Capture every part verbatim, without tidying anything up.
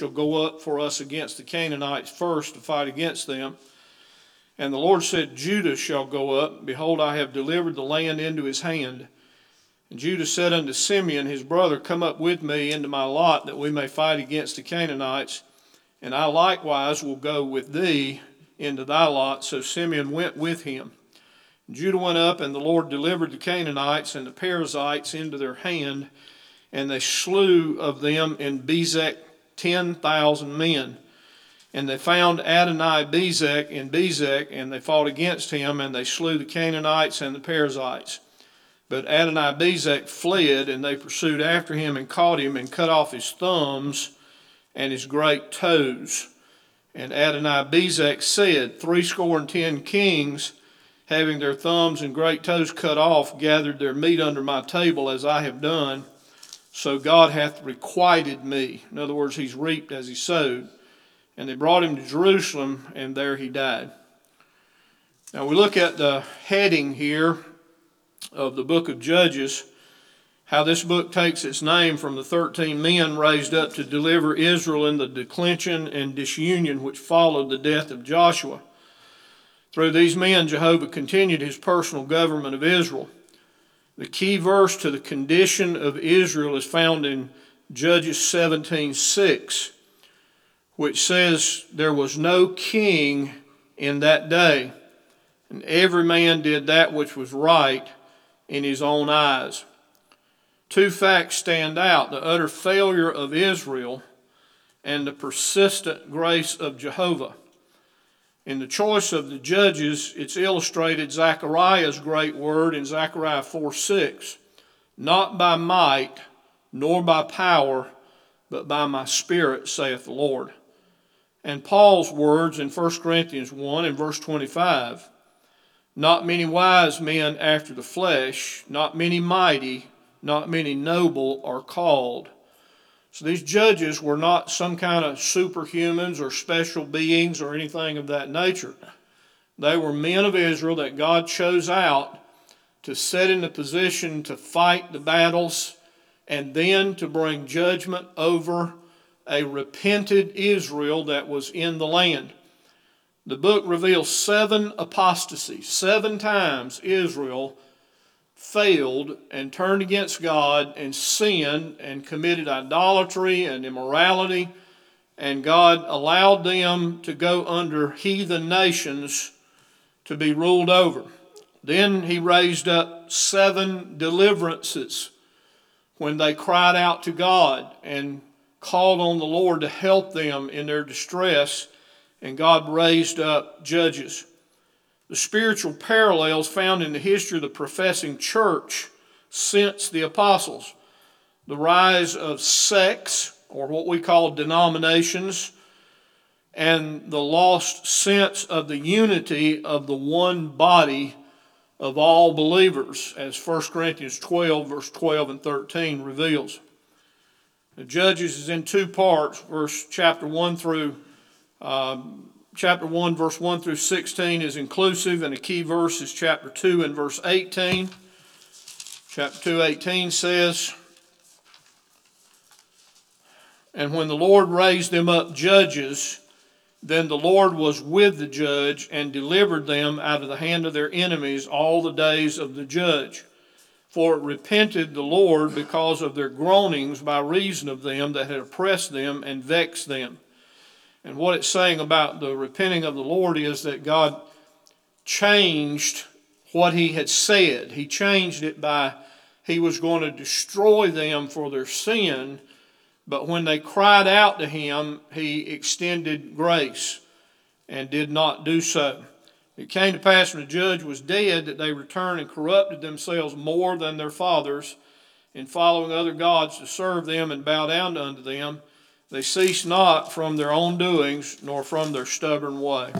shall go up for us against the Canaanites first to fight against them. And the Lord said, Judah shall go up. Behold, I have delivered the land into his hand. And Judah said unto Simeon his brother, Come up with me into my lot, that we may fight against the Canaanites. And I likewise will go with thee into thy lot. So Simeon went with him. Judah went up, and the Lord delivered the Canaanites and the Perizzites into their hand, and they slew of them in Bezek ten thousand men. And they found Adoni-Bezek in Bezek, and they fought against him, and they slew the Canaanites and the Perizzites. But Adoni-Bezek fled, and they pursued after him and caught him and cut off his thumbs and his great toes. And Adoni-Bezek said, Threescore and ten kings, having their thumbs and great toes cut off, gathered their meat under my table as I have done. So God hath requited me. In other words, he's reaped as he sowed. And they brought him to Jerusalem, and there he died. Now we look at the heading here of the book of Judges, how this book takes its name from the thirteen men raised up to deliver Israel in the declension and disunion which followed the death of Joshua. Through these men, Jehovah continued his personal government of Israel. The key verse to the condition of Israel is found in Judges seventeen six, which says, There was no king in that day, and every man did that which was right in his own eyes. Two facts stand out: the utter failure of Israel and the persistent grace of Jehovah. In the choice of the judges, it's illustrated Zechariah's great word in Zechariah four six, Not by might nor by power, but by my spirit, saith the Lord. And Paul's words in First Corinthians one and verse twenty-five, Not many wise men after the flesh, not many mighty, not many noble are called. So these judges were not some kind of superhumans or special beings or anything of that nature. They were men of Israel that God chose out to set in the position to fight the battles and then to bring judgment over a repented Israel that was in the land. The book reveals seven apostasies. Seven times Israel failed and turned against God and sinned and committed idolatry and immorality, and God allowed them to go under heathen nations to be ruled over. Then he raised up seven deliverances when they cried out to God and called on the Lord to help them in their distress, and God raised up judges. The spiritual parallels found in the history of the professing church since the apostles, the rise of sects, or what we call denominations, and the lost sense of the unity of the one body of all believers, as First Corinthians twelve, verse twelve and thirteen reveals. The Judges is in two parts, verse chapter one through um, Chapter one, verse one through sixteen is inclusive, and a key verse is chapter two and verse eighteen. Chapter two, eighteen says, And when the Lord raised them up judges, then the Lord was with the judge and delivered them out of the hand of their enemies all the days of the judge. For it repented the Lord because of their groanings by reason of them that had oppressed them and vexed them. And what it's saying about the repenting of the Lord is that God changed what he had said. He changed it by he was going to destroy them for their sin, but when they cried out to him, he extended grace and did not do so. It came to pass when the judge was dead that they returned and corrupted themselves more than their fathers in following other gods to serve them and bow down unto them. They cease not from their own doings, nor from their stubborn way.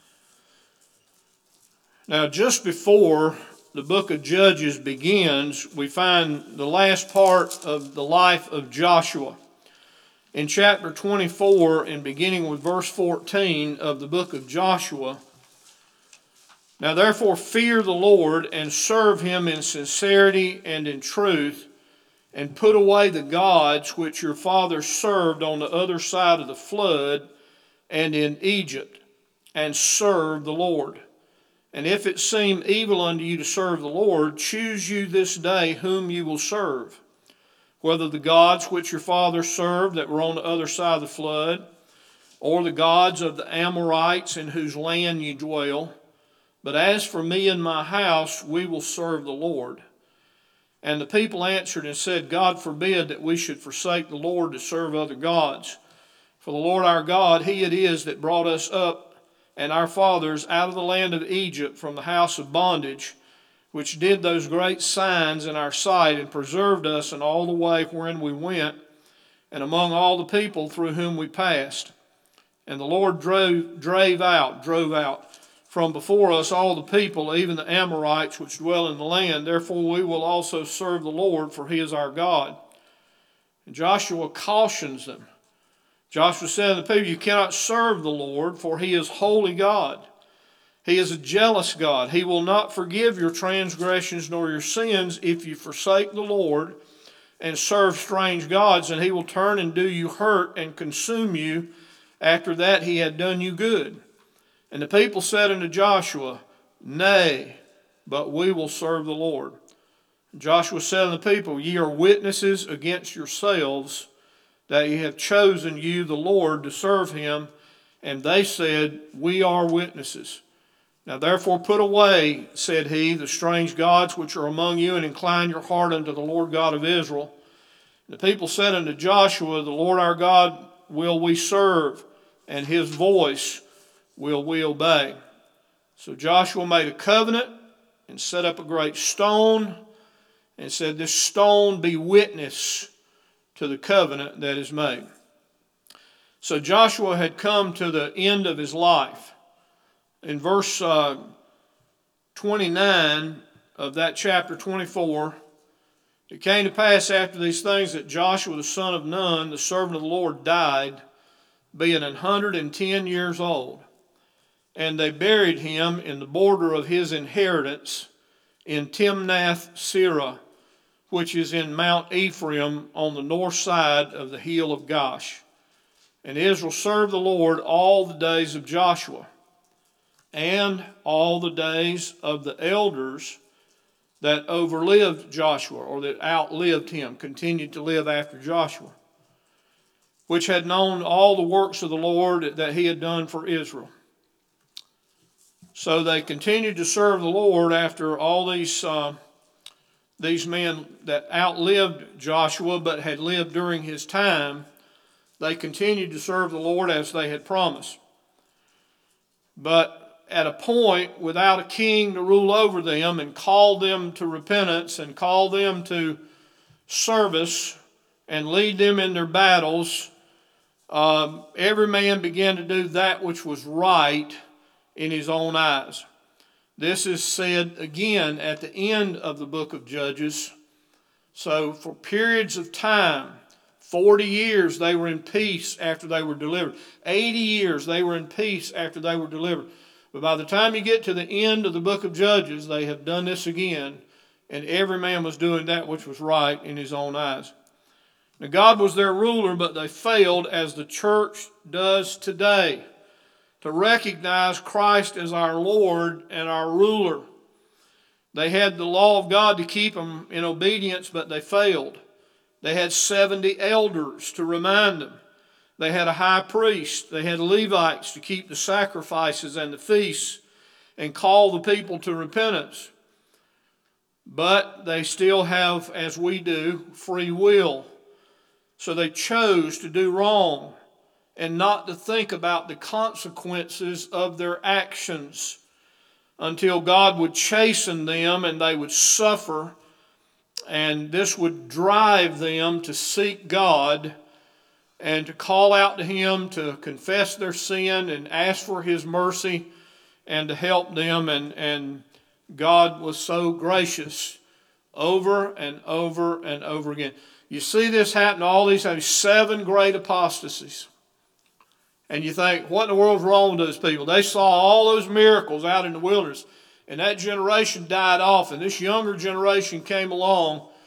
Now, just before the book of Judges begins, we find the last part of the life of Joshua. In chapter twenty-four, and beginning with verse fourteen of the book of Joshua, Now therefore fear the Lord, and serve him in sincerity and in truth, and put away the gods which your fathers served on the other side of the flood and in Egypt, and serve the Lord. And if it seem evil unto you to serve the Lord, choose you this day whom you will serve, whether the gods which your fathers served that were on the other side of the flood, or the gods of the Amorites in whose land you dwell. But as for me and my house, we will serve the Lord. And the people answered and said, God forbid that we should forsake the Lord to serve other gods. For the Lord our God, he it is that brought us up and our fathers out of the land of Egypt from the house of bondage, which did those great signs in our sight, and preserved us in all the way wherein we went, and among all the people through whom we passed. And the Lord drove, drave out, drove out from before us all the people, even the Amorites which dwell in the land. Therefore we will also serve the Lord, for he is our God. And Joshua cautions them. Joshua said to the people, you cannot serve the Lord, for he is holy God. He is a jealous God. He will not forgive your transgressions nor your sins if you forsake the Lord and serve strange gods, and he will turn and do you hurt and consume you after that he had done you good. And the people said unto Joshua, Nay, but we will serve the Lord. And Joshua said unto the people, Ye are witnesses against yourselves that ye have chosen you the Lord to serve him. And they said, We are witnesses. Now therefore put away, said he, the strange gods which are among you, and incline your heart unto the Lord God of Israel. And the people said unto Joshua, The Lord our God will we serve, and his voice will we obey. So Joshua made a covenant and set up a great stone and said, This stone be witness to the covenant that is made. So Joshua had come to the end of his life. In verse uh, twenty-nine of that chapter twenty-four, it came to pass after these things that Joshua the son of Nun, the servant of the Lord, died, being an hundred and ten years old. And they buried him in the border of his inheritance in Timnath-Serah, which is in Mount Ephraim on the north side of the hill of Gosh. And Israel served the Lord all the days of Joshua, and all the days of the elders that overlived Joshua, or that outlived him, continued to live after Joshua, which had known all the works of the Lord that he had done for Israel. So they continued to serve the Lord after all these uh, these men that outlived Joshua but had lived during his time. They continued to serve the Lord as they had promised. But at a point, without a king to rule over them and call them to repentance and call them to service and lead them in their battles, um, every man began to do that which was right in his own eyes. This is said again at the end of the book of Judges. So for periods of time, forty years they were in peace after they were delivered. eighty years they were in peace after they were delivered. But by the time you get to the end of the book of Judges, they have done this again, and every man was doing that which was right in his own eyes. Now God was their ruler, but they failed, as the church does today, to recognize Christ as our Lord and our ruler. They had the law of God to keep them in obedience, but they failed. They had seventy elders to remind them. They had a high priest. They had Levites to keep the sacrifices and the feasts and call the people to repentance. But they still have, as we do, free will. So they chose to do wrong and not to think about the consequences of their actions until God would chasten them and they would suffer, and this would drive them to seek God and to call out to him, to confess their sin and ask for his mercy and to help them. And, and God was so gracious over and over and over again. You see this happen, all these times, seven great apostasies. And you think, what in the world's wrong with those people? They saw all those miracles out in the wilderness, and that generation died off, and this younger generation came along,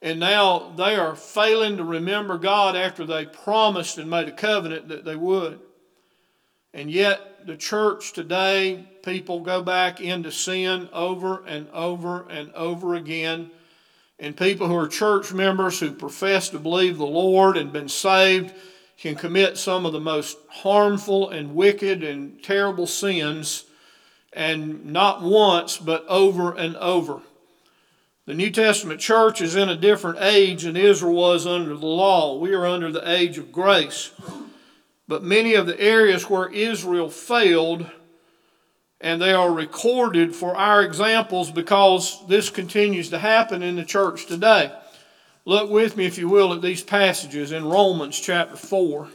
And now they are failing to remember God after they promised and made a covenant that they would. And yet the church today, people go back into sin over and over and over again. And people who are church members who profess to believe the Lord and been saved can commit some of the most harmful and wicked and terrible sins, and not once but over and over. The New Testament church is in a different age than Israel was under the law. We are under the age of grace. But many of the areas where Israel failed, and they are recorded for our examples because this continues to happen in the church today. Look with me, if you will, at these passages in Romans chapter four.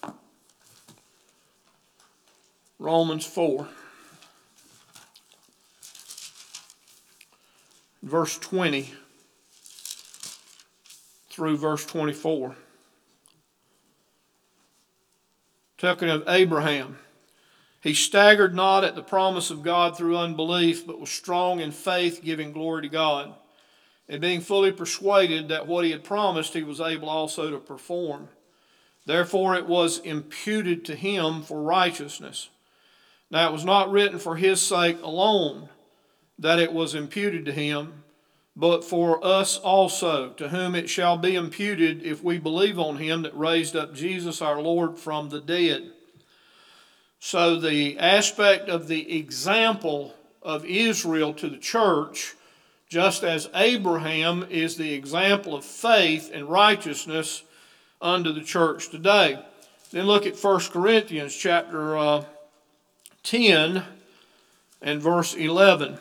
Romans four. Verse twenty through verse twenty-four. Talking of Abraham. He staggered not at the promise of God through unbelief, but was strong in faith, giving glory to God, and being fully persuaded that what he had promised he was able also to perform. Therefore it was imputed to him for righteousness. Now it was not written for his sake alone that it was imputed to him, but for us also, to whom it shall be imputed if we believe on him that raised up Jesus our Lord from the dead. So the aspect of the example of Israel to the church, just as Abraham is the example of faith and righteousness unto the church today. Then look at First Corinthians chapter uh, ten and verse eleven.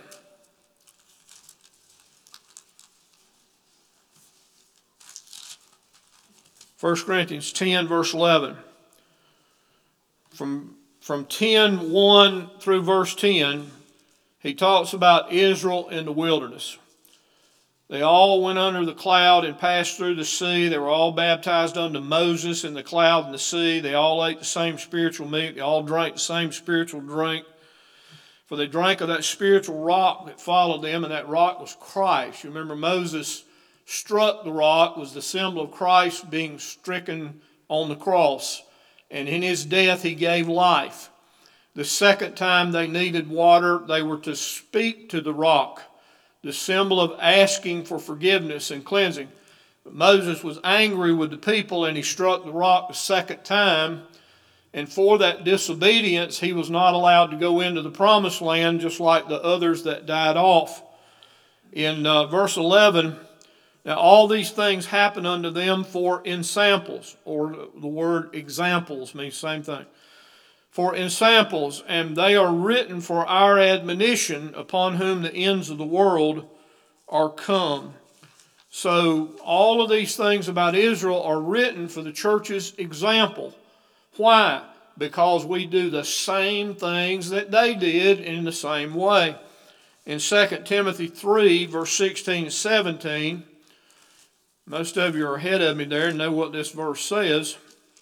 First Corinthians ten, verse eleven. From, from ten, one through verse ten, he talks about Israel in the wilderness. They all went under the cloud and passed through the sea. They were all baptized unto Moses in the cloud and the sea. They all ate the same spiritual meat. They all drank the same spiritual drink. For they drank of that spiritual rock that followed them, and that rock was Christ. You remember Moses struck the rock, was the symbol of Christ being stricken on the cross. And in his death he gave life. The second time they needed water, they were to speak to the rock, the symbol of asking for forgiveness and cleansing. But Moses was angry with the people, and he struck the rock the second time. And for that disobedience, he was not allowed to go into the promised land, just like the others that died off. In uh, verse eleven, now all these things happen unto them for ensamples, or the word examples means the same thing. For ensamples, and they are written for our admonition, upon whom the ends of the world are come. So all of these things about Israel are written for the church's example. Why? Because we do the same things that they did in the same way. In Second Timothy three, verse sixteen and seventeen, most of you are ahead of me there and know what this verse says.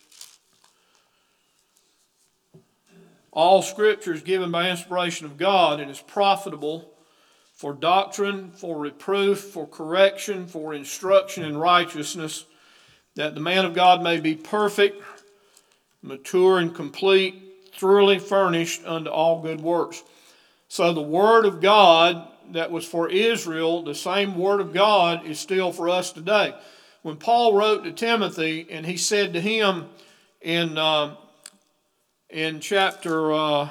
All Scripture is given by inspiration of God and is profitable for doctrine, for reproof, for correction, for instruction in righteousness, that the man of God may be perfect, mature and complete, thoroughly furnished unto all good works. So the Word of God that was for Israel, the same Word of God is still for us today. When Paul wrote to Timothy, and he said to him in, uh, in chapter uh,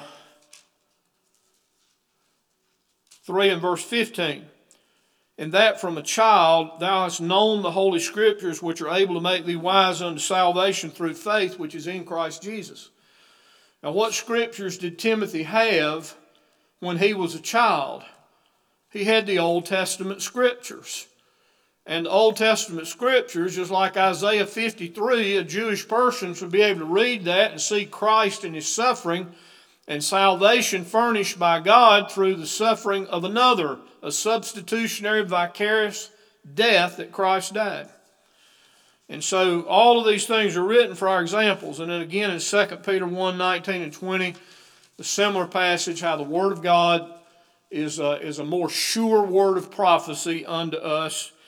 three and verse fifteen, and that from a child thou hast known the Holy Scriptures, which are able to make thee wise unto salvation through faith which is in Christ Jesus. Now what Scriptures did Timothy have when he was a child? He had the Old Testament Scriptures. And the Old Testament Scriptures, just like Isaiah fifty-three, a Jewish person should be able to read that and see Christ in his suffering and salvation furnished by God through the suffering of another, a substitutionary vicarious death that Christ died. And so all of these things are written for our examples. And then again in Second Peter one, nineteen and twenty, the similar passage, how the Word of God is a, is a more sure word of prophecy unto us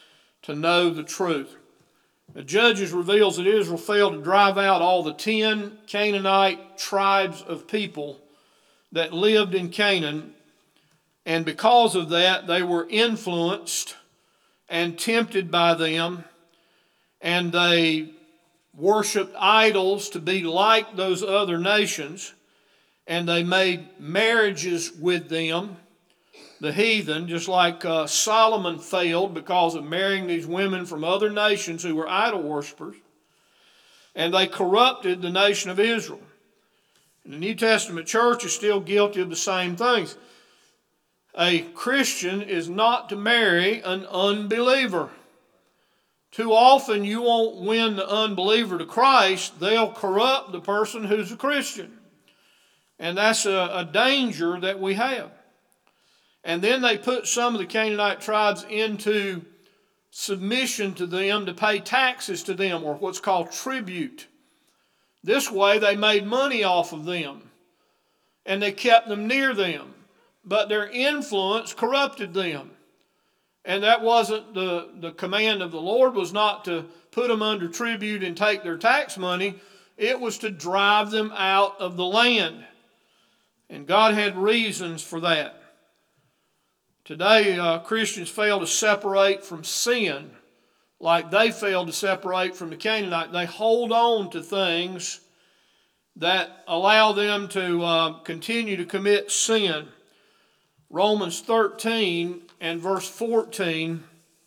to know the truth. The Judges reveals that Israel failed to drive out all the ten Canaanite tribes of people that lived in Canaan, and because of that, they were influenced and tempted by them, and they worshiped idols to be like those other nations, and they made marriages with them, the heathen, just like uh, Solomon failed because of marrying these women from other nations who were idol worshippers, and they corrupted the nation of Israel. And the New Testament church is still guilty of the same things. A Christian is not to marry an unbeliever. Too often you won't win the unbeliever to Christ. They'll corrupt the person who's a Christian. And that's a, a danger that we have. And then they put some of the Canaanite tribes into submission to them to pay taxes to them, or what's called tribute. This way they made money off of them, and they kept them near them. But their influence corrupted them. And that wasn't the, the command of the Lord, was not to put them under tribute and take their tax money. It was to drive them out of the land. And God had reasons for that. Today, uh, Christians fail to separate from sin like they failed to separate from the Canaanite. They hold on to things that allow them to uh, continue to commit sin. Romans thirteen and verse fourteen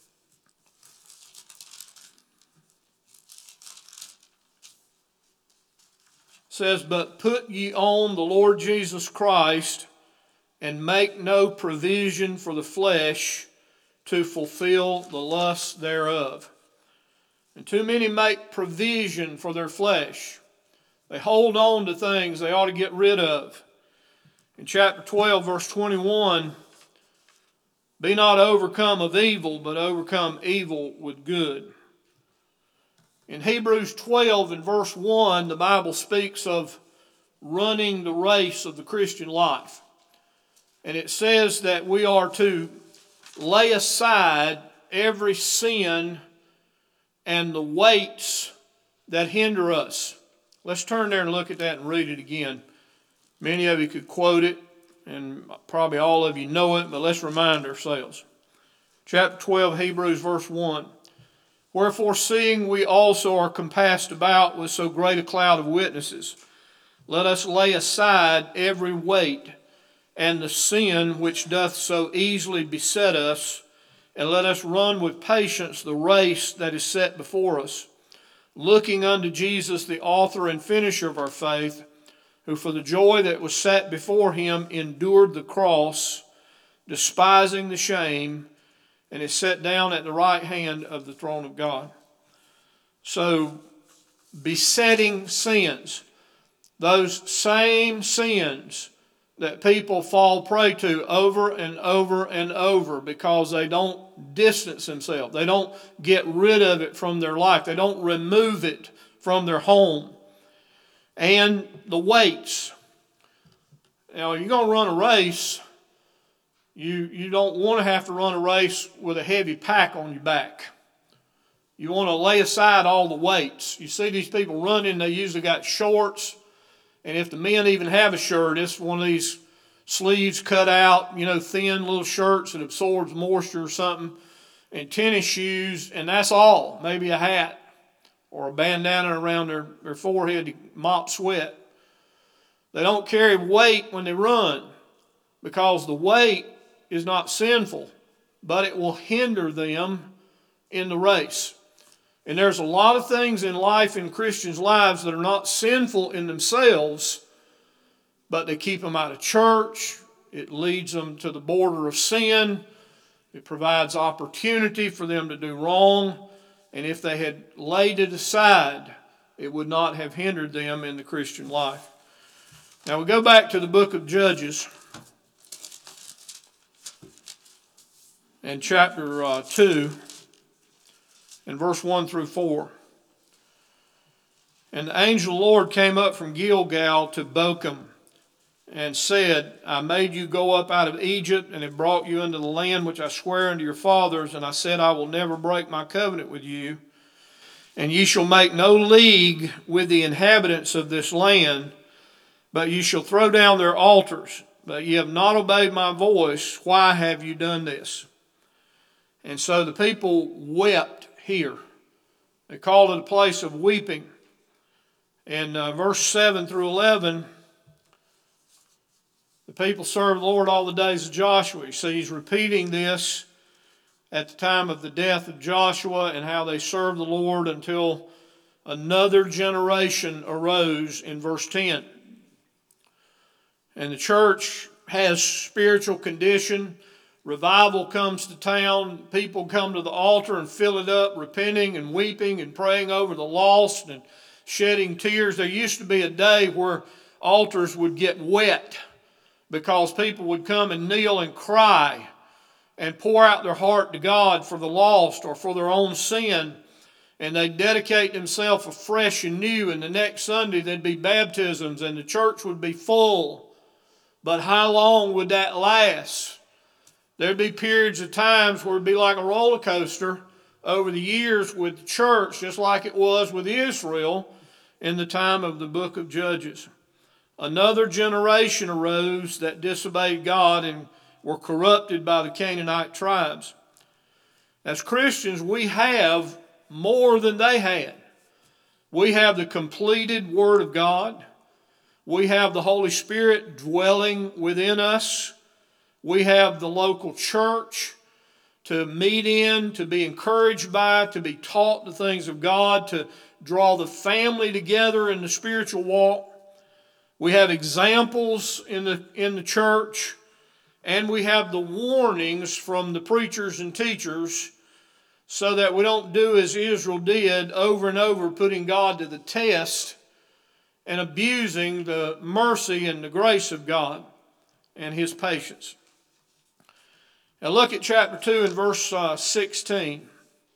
says, "But put ye on the Lord Jesus Christ, and make no provision for the flesh to fulfill the lusts thereof." And too many make provision for their flesh. They hold on to things they ought to get rid of. In chapter twelve, verse twenty-one, "Be not overcome of evil, but overcome evil with good." In Hebrews twelve and verse one, the Bible speaks of running the race of the Christian life. And it says that we are to lay aside every sin and the weights that hinder us. Let's turn there and look at that and read it again. Many of you could quote it, and probably all of you know it, but let's remind ourselves. Chapter twelve, Hebrews, verse one. "Wherefore, seeing we also are compassed about with so great a cloud of witnesses, let us lay aside every weight and the sin which doth so easily beset us, and let us run with patience the race that is set before us, looking unto Jesus, the author and finisher of our faith, who for the joy that was set before him endured the cross, despising the shame, and is set down at the right hand of the throne of God." So, besetting sins, those same sins that people fall prey to over and over and over because they don't distance themselves. They don't get rid of it from their life. They don't remove it from their home. And the weights. Now, you're going to run a race, you, you don't want to have to run a race with a heavy pack on your back. You want to lay aside all the weights. You see these people running, they usually got shorts. And if the men even have a shirt, it's one of these sleeves cut out, you know, thin little shirts that absorbs moisture or something, and tennis shoes, and that's all. Maybe a hat or a bandana around their, their forehead to mop sweat. They don't carry weight when they run because the weight is not sinful, but it will hinder them in the race. And there's a lot of things in life, in Christians' lives, that are not sinful in themselves, but they keep them out of church. It leads them to the border of sin. It provides opportunity for them to do wrong. And if they had laid it aside, it would not have hindered them in the Christian life. Now we go back to the book of Judges and chapter uh, two. In verse one through four. "And the angel of the Lord came up from Gilgal to Bochum, and said, I made you go up out of Egypt and have brought you into the land which I swear unto your fathers, and I said, I will never break my covenant with you. And ye shall make no league with the inhabitants of this land, but ye shall throw down their altars. But ye have not obeyed my voice. Why have you done this? And so the people wept here. They called it a place of weeping. In uh, verse seven through eleven, the people served the Lord all the days of Joshua. You see, he's repeating this at the time of the death of Joshua and how they served the Lord until another generation arose in verse ten. And the church has spiritual condition. Revival comes to town. People come to the altar and fill it up, repenting and weeping and praying over the lost and shedding tears. There used to be a day where altars would get wet because people would come and kneel and cry and pour out their heart to God for the lost or for their own sin. And they'd dedicate themselves afresh and new. And the next Sunday there'd be baptisms and the church would be full. But how long would that last? There'd be periods of times where it'd be like a roller coaster over the years with the church, just like it was with Israel in the time of the book of Judges. Another generation arose that disobeyed God and were corrupted by the Canaanite tribes. As Christians, we have more than they had. We have the completed Word of God. We have the Holy Spirit dwelling within us. We have the local church to meet in, to be encouraged by, to be taught the things of God, to draw the family together in the spiritual walk. We have examples in the, in the church, and we have the warnings from the preachers and teachers so that we don't do as Israel did over and over, putting God to the test and abusing the mercy and the grace of God and His patience. Now look at chapter two and verse uh, sixteen.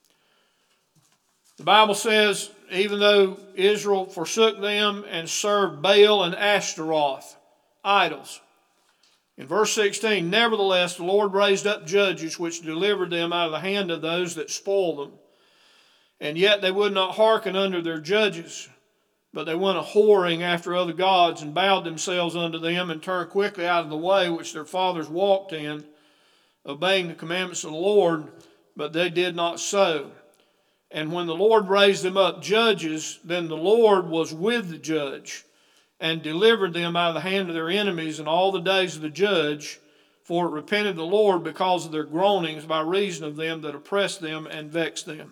The Bible says, even though Israel forsook them and served Baal and Ashtaroth, idols. In verse sixteen, nevertheless the Lord raised up judges which delivered them out of the hand of those that spoiled them. And yet they would not hearken unto their judges, but they went a whoring after other gods and bowed themselves unto them and turned quickly out of the way which their fathers walked in, obeying the commandments of the Lord, but they did not so. And when the Lord raised them up judges, then the Lord was with the judge and delivered them out of the hand of their enemies in all the days of the judge, for it repented the Lord because of their groanings by reason of them that oppressed them and vexed them.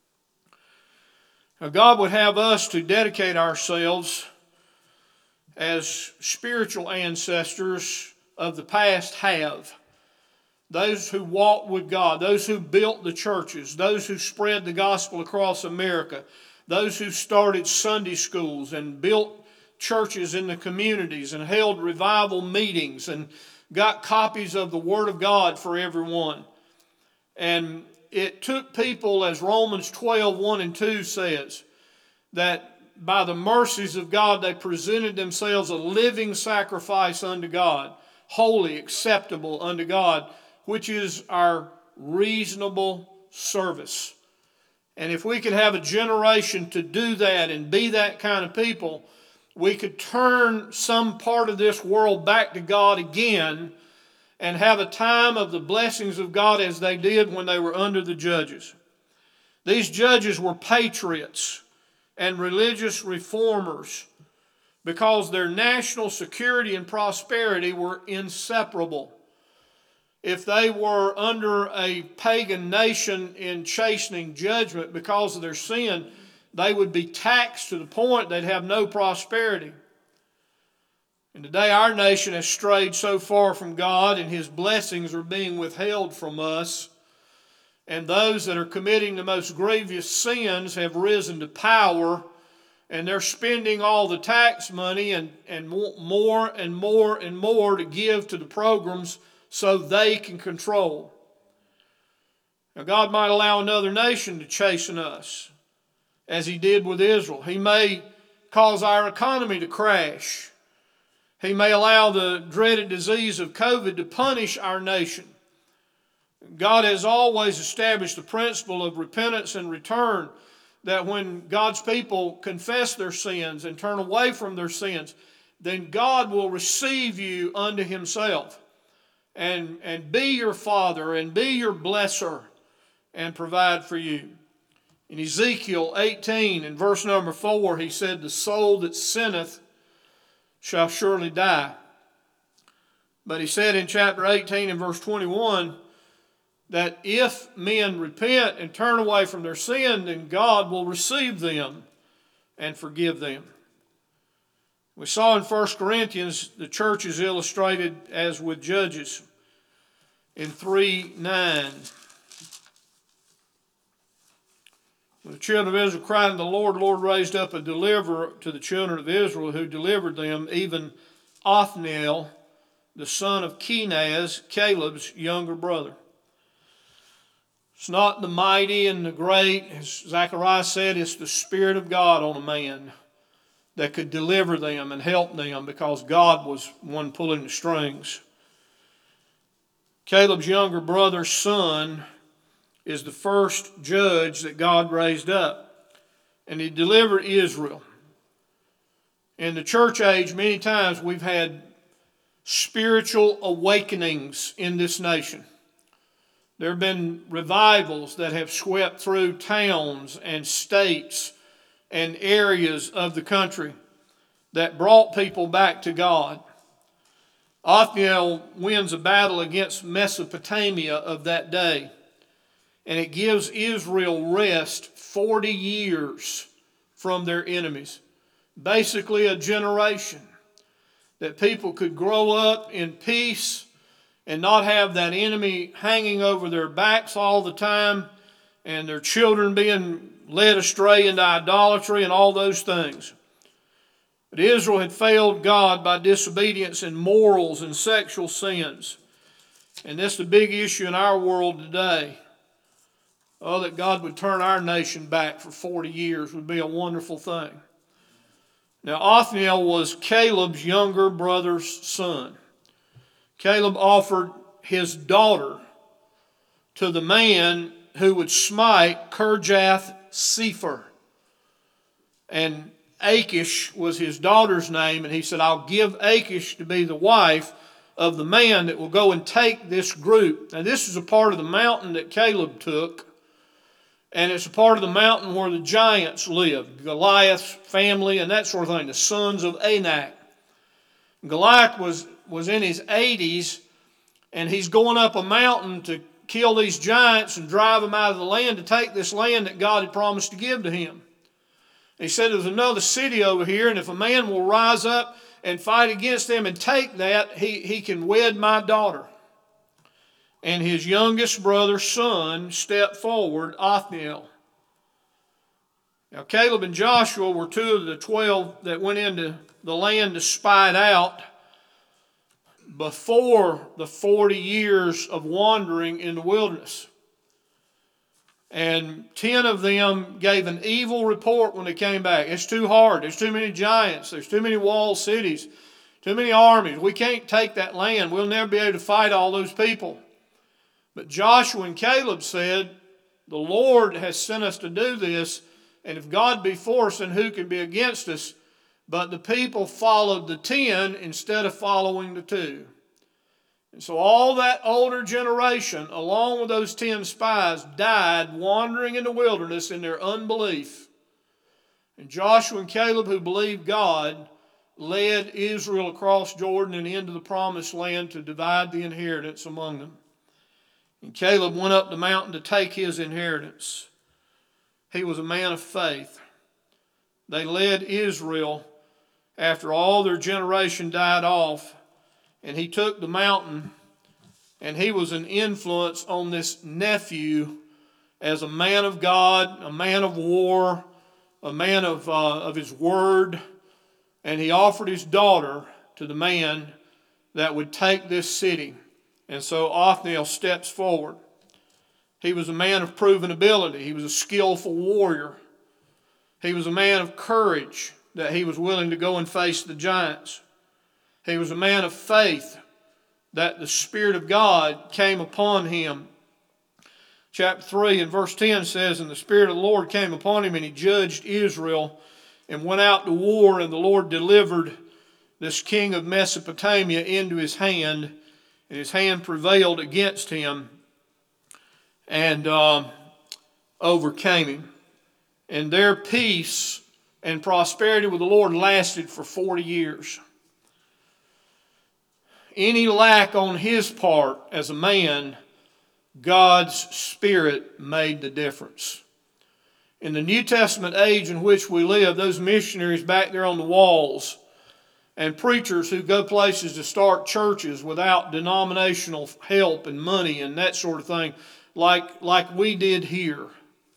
Now God would have us to dedicate ourselves as spiritual ancestors of the past have. Those who walked with God, those who built the churches, those who spread the gospel across America, those who started Sunday schools and built churches in the communities and held revival meetings and got copies of the Word of God for everyone. And it took people, as Romans twelve, one and two says, that by the mercies of God they presented themselves a living sacrifice unto God, holy, acceptable unto God, which is our reasonable service. And if we could have a generation to do that and be that kind of people, we could turn some part of this world back to God again and have a time of the blessings of God as they did when they were under the judges. These judges were patriots and religious reformers because their national security and prosperity were inseparable. If they were under a pagan nation in chastening judgment because of their sin, they would be taxed to the point they'd have no prosperity. And today our nation has strayed so far from God and His blessings are being withheld from us. And those that are committing the most grievous sins have risen to power, and they're spending all the tax money and, and more and more and more to give to the programs so they can control. Now God might allow another nation to chasten us, as He did with Israel. He may cause our economy to crash. He may allow the dreaded disease of COVID to punish our nation. God has always established the principle of repentance and return, that when God's people confess their sins and turn away from their sins, then God will receive you unto himself and, and be your Father and be your blesser and provide for you. In Ezekiel eighteen, in verse number four, he said, "The soul that sinneth shall surely die." But he said in chapter eighteen and verse twenty-one, that if men repent and turn away from their sin, then God will receive them and forgive them. We saw in First Corinthians the church is illustrated as with Judges in three nine. When the children of Israel cried unto the Lord, the Lord raised up a deliverer to the children of Israel who delivered them, even Othniel, the son of Kenaz, Caleb's younger brother. It's not the mighty and the great, as Zechariah said, it's the Spirit of God on a man that could deliver them and help them, because God was one pulling the strings. Caleb's younger brother's son is the first judge that God raised up, and he delivered Israel. In the church age, many times we've had spiritual awakenings in this nation. There have been revivals that have swept through towns and states and areas of the country that brought people back to God. Othniel wins a battle against Mesopotamia of that day, and it gives Israel rest forty years from their enemies. Basically a generation that people could grow up in peace and not have that enemy hanging over their backs all the time, and their children being led astray into idolatry and all those things. But Israel had failed God by disobedience in morals and sexual sins. And that's the big issue in our world today. Oh, that God would turn our nation back for forty years would be a wonderful thing. Now, Othniel was Caleb's younger brother's son. Caleb offered his daughter to the man who would smite Kirjath Sepher. And Achish was his daughter's name, and he said, "I'll give Achish to be the wife of the man that will go and take this group." Now, this is a part of the mountain that Caleb took, and it's a part of the mountain where the giants lived, Goliath's family and that sort of thing, the sons of Anak. Goliath was, was in his eighties, and he's going up a mountain to kill these giants and drive them out of the land to take this land that God had promised to give to him. He said, "There's another city over here, and if a man will rise up and fight against them and take that, he, he can wed my daughter." And his youngest brother's son stepped forward, Othniel. Now, Caleb and Joshua were two of the twelve that went into the land to spy it out before the forty years of wandering in the wilderness. And ten of them gave an evil report when they came back. "It's too hard. There's too many giants. There's too many walled cities. Too many armies. We can't take that land. We'll never be able to fight all those people." But Joshua and Caleb said, "The Lord has sent us to do this, and if God be for us, then who can be against us?" But the people followed the ten instead of following the two. And so all that older generation, along with those ten spies, died wandering in the wilderness in their unbelief. And Joshua and Caleb, who believed God, led Israel across Jordan and into the promised land to divide the inheritance among them. And Caleb went up the mountain to take his inheritance. He was a man of faith. They led Israel after all their generation died off, and he took the mountain, and he was an influence on this nephew as a man of God, a man of war, a man of, uh, of his word, and he offered his daughter to the man that would take this city. And so Othniel steps forward. He was a man of proven ability. He was a skillful warrior. He was a man of courage, that he was willing to go and face the giants. He was a man of faith, that the Spirit of God came upon him. Chapter three and verse ten says, "And the Spirit of the Lord came upon him, and he judged Israel, and went out to war, and the Lord delivered this king of Mesopotamia into his hand, and his hand prevailed against him, and um, overcame him. And their peace and prosperity with the Lord lasted for forty years. Any lack on his part as a man, God's Spirit made the difference. In the New Testament age in which we live, those missionaries back there on the walls and preachers who go places to start churches without denominational help and money and that sort of thing, like, like we did here.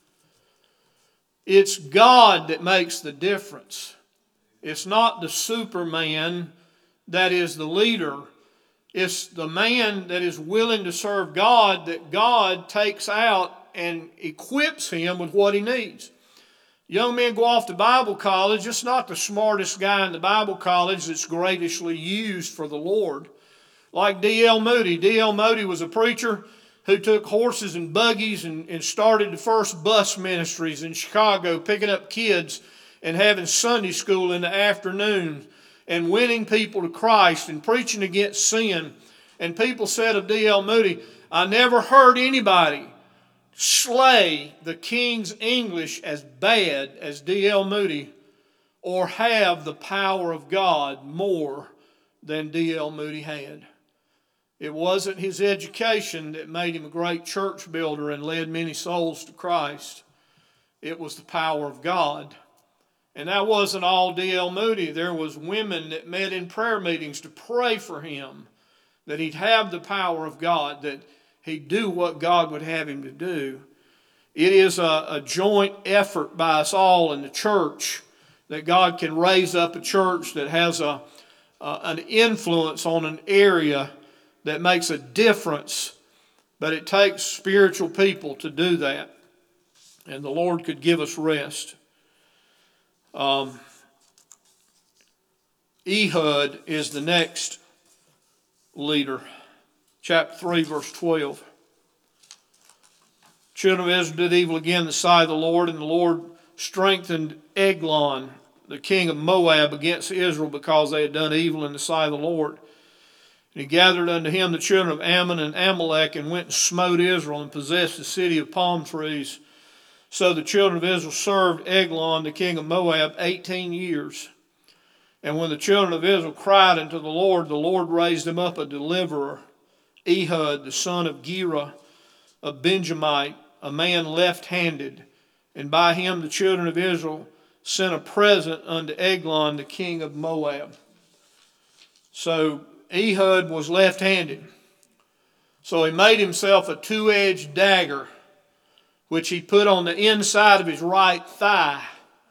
It's God that makes the difference. It's not the Superman that is the leader. It's the man that is willing to serve God that God takes out and equips him with what he needs. Young men go off to Bible college. It's not the smartest guy in the Bible college that's greatly used for the Lord. Like D L Moody. D L Moody was a preacher who took horses and buggies and, and started the first bus ministries in Chicago, picking up kids and having Sunday school in the afternoon and winning people to Christ and preaching against sin. And people said of D L Moody, "I never heard anybody slay the King's English as bad as D L Moody or have the power of God more than D L Moody had." It wasn't his education that made him a great church builder and led many souls to Christ. It was the power of God. And that wasn't all D L Moody. There was women that met in prayer meetings to pray for him, that he'd have the power of God, that he'd do what God would have him to do. It is a, a joint effort by us all in the church that God can raise up a church that has a, a, an influence on an area that makes a difference, but it takes spiritual people to do that. And the Lord could give us rest. Um, Ehud is the next leader. Chapter three, verse twelve. Children of Israel did evil again in the sight of the Lord, and the Lord strengthened Eglon, the king of Moab, against Israel because they had done evil in the sight of the Lord. And he gathered unto him the children of Ammon and Amalek, and went and smote Israel, and possessed the city of palm trees. So the children of Israel served Eglon, the king of Moab, eighteen years. And when the children of Israel cried unto the Lord, the Lord raised him up a deliverer, Ehud, the son of Gera, a Benjamite, a man left-handed. And by him the children of Israel sent a present unto Eglon, the king of Moab. So Ehud was left-handed. So he made himself a two-edged dagger, which he put on the inside of his right thigh.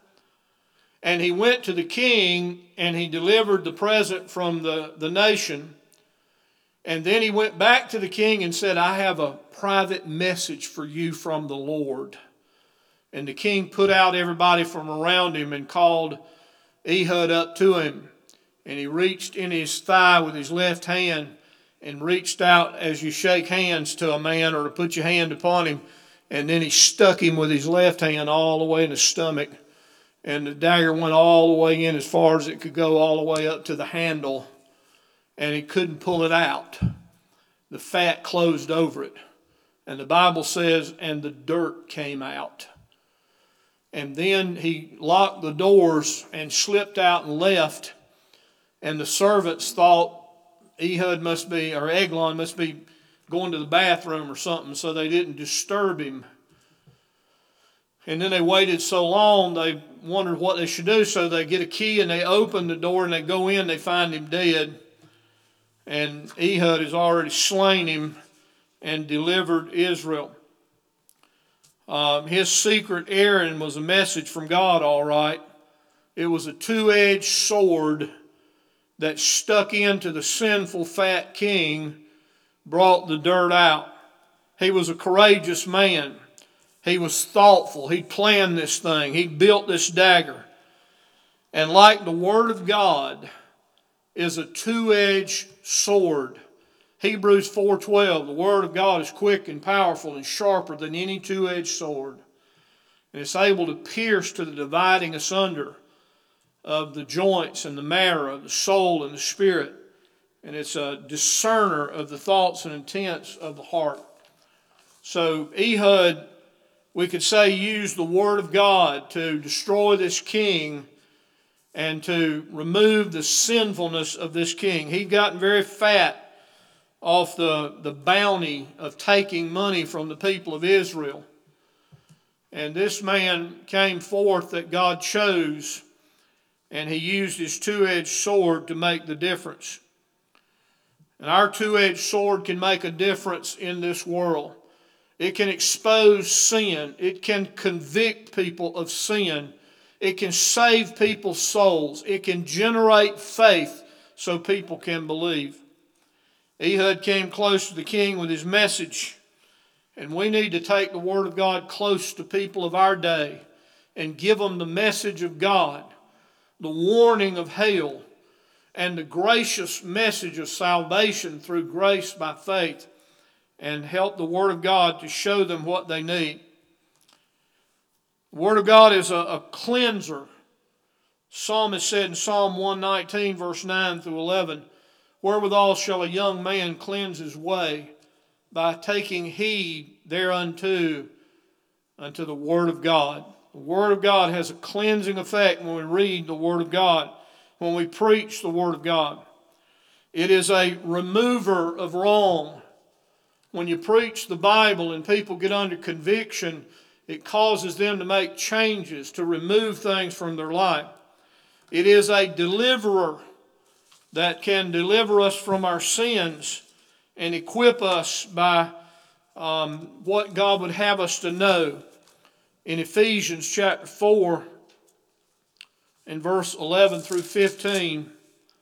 And he went to the king, and he delivered the present from the, the nation. And then he went back to the king and said, "I have a private message for you from the Lord." And the king put out everybody from around him and called Ehud up to him. And he reached in his thigh with his left hand and reached out as you shake hands to a man or to put your hand upon him. And then he stuck him with his left hand all the way in the stomach. And the dagger went all the way in as far as it could go, all the way up to the handle. And he couldn't pull it out. The fat closed over it. And the Bible says, and the dirt came out. And then he locked the doors and slipped out and left. And the servants thought Ehud must be, or Eglon must be going to the bathroom or something, so they didn't disturb him. And then they waited so long, they wondered what they should do, so they get a key and they open the door and they go in, they find him dead. And Ehud has already slain him and delivered Israel. Um, his secret errand was a message from God, all right. It was a two-edged sword that stuck into the sinful fat king, brought the dirt out. He was a courageous man. He was thoughtful. He planned this thing. He built this dagger. And like the Word of God, is a two-edged sword. Hebrews four twelve, the Word of God is quick and powerful and sharper than any two-edged sword. And it's able to pierce to the dividing asunder of the joints and the marrow, the soul and the spirit. And it's a discerner of the thoughts and intents of the heart. So Ehud, we could say, used the Word of God to destroy this king and to remove the sinfulness of this king. He'd gotten very fat off the, the bounty of taking money from the people of Israel. And this man came forth that God chose, and he used his two-edged sword to make the difference. And our two-edged sword can make a difference in this world. It can expose sin. It can convict people of sin. It can save people's souls. It can generate faith so people can believe. Ehud came close to the king with his message, and we need to take the Word of God close to people of our day and give them the message of God, the warning of hell, and the gracious message of salvation through grace by faith, and help the Word of God to show them what they need. The Word of God is a, a cleanser. Psalmist said in Psalm one nineteen, verse nine through eleven, "Wherewithal shall a young man cleanse his way? By taking heed thereunto, unto the Word of God." The Word of God has a cleansing effect when we read the Word of God, when we preach the Word of God. It is a remover of wrong. When you preach the Bible and people get under conviction, it causes them to make changes, to remove things from their life. It is a deliverer that can deliver us from our sins and equip us by um, what God would have us to know. In Ephesians chapter four, in verse eleven through fifteen, the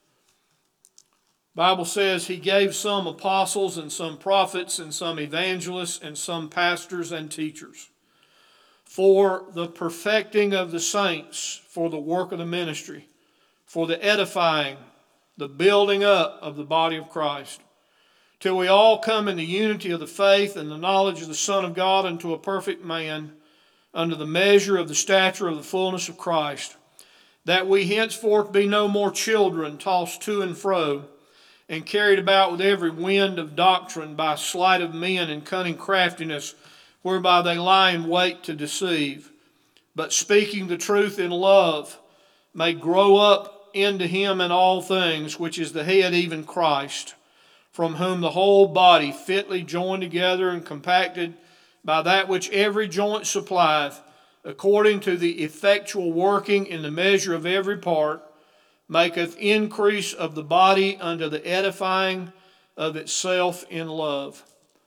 Bible says, "He gave some apostles and some prophets and some evangelists and some pastors and teachers for the perfecting of the saints, for the work of the ministry, for the edifying, the building up of the body of Christ, till we all come in the unity of the faith and the knowledge of the Son of God unto a perfect man, under the measure of the stature of the fullness of Christ, that we henceforth be no more children, tossed to and fro, and carried about with every wind of doctrine by sleight of men and cunning craftiness, whereby they lie in wait to deceive, but speaking the truth in love, may grow up into him in all things, which is the head, even Christ, from whom the whole body, fitly joined together and compacted by that which every joint supplieth, according to the effectual working in the measure of every part, maketh increase of the body unto the edifying of itself in love."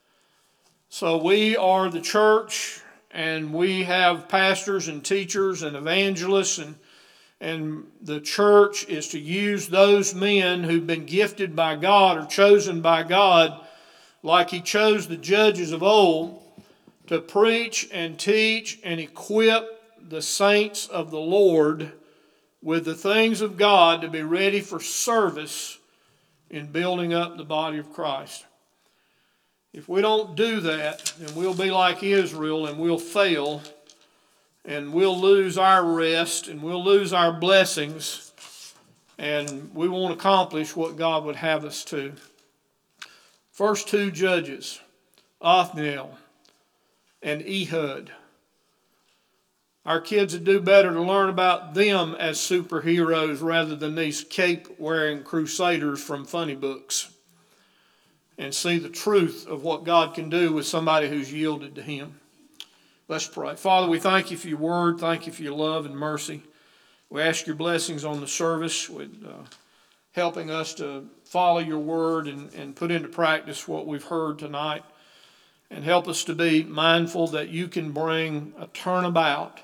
So we are the church, and we have pastors and teachers and evangelists, and, and the church is to use those men who've been gifted by God or chosen by God, like He chose the judges of old, to preach and teach and equip the saints of the Lord with the things of God to be ready for service in building up the body of Christ. If we don't do that, then we'll be like Israel, and we'll fail, and we'll lose our rest, and we'll lose our blessings, and we won't accomplish what God would have us to. First two judges, Othniel and Ehud. Our kids would do better to learn about them as superheroes rather than these cape-wearing crusaders from funny books, and see the truth of what God can do with somebody who's yielded to Him. Let's pray. Father, we thank You for Your word. Thank You for Your love and mercy. We ask Your blessings on the service, with uh, helping us to follow Your word and, and put into practice what we've heard tonight. And help us to be mindful that You can bring a turnabout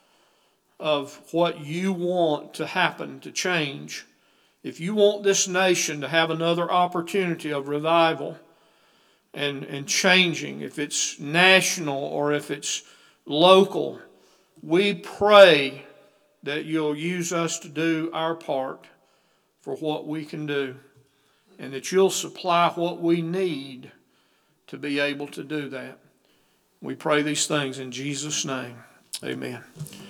of what You want to happen, to change. If You want this nation to have another opportunity of revival and, and changing, if it's national or if it's local, we pray that You'll use us to do our part for what we can do, and that you'll supply what we need to be able to do that. We pray these things in Jesus' name. Amen.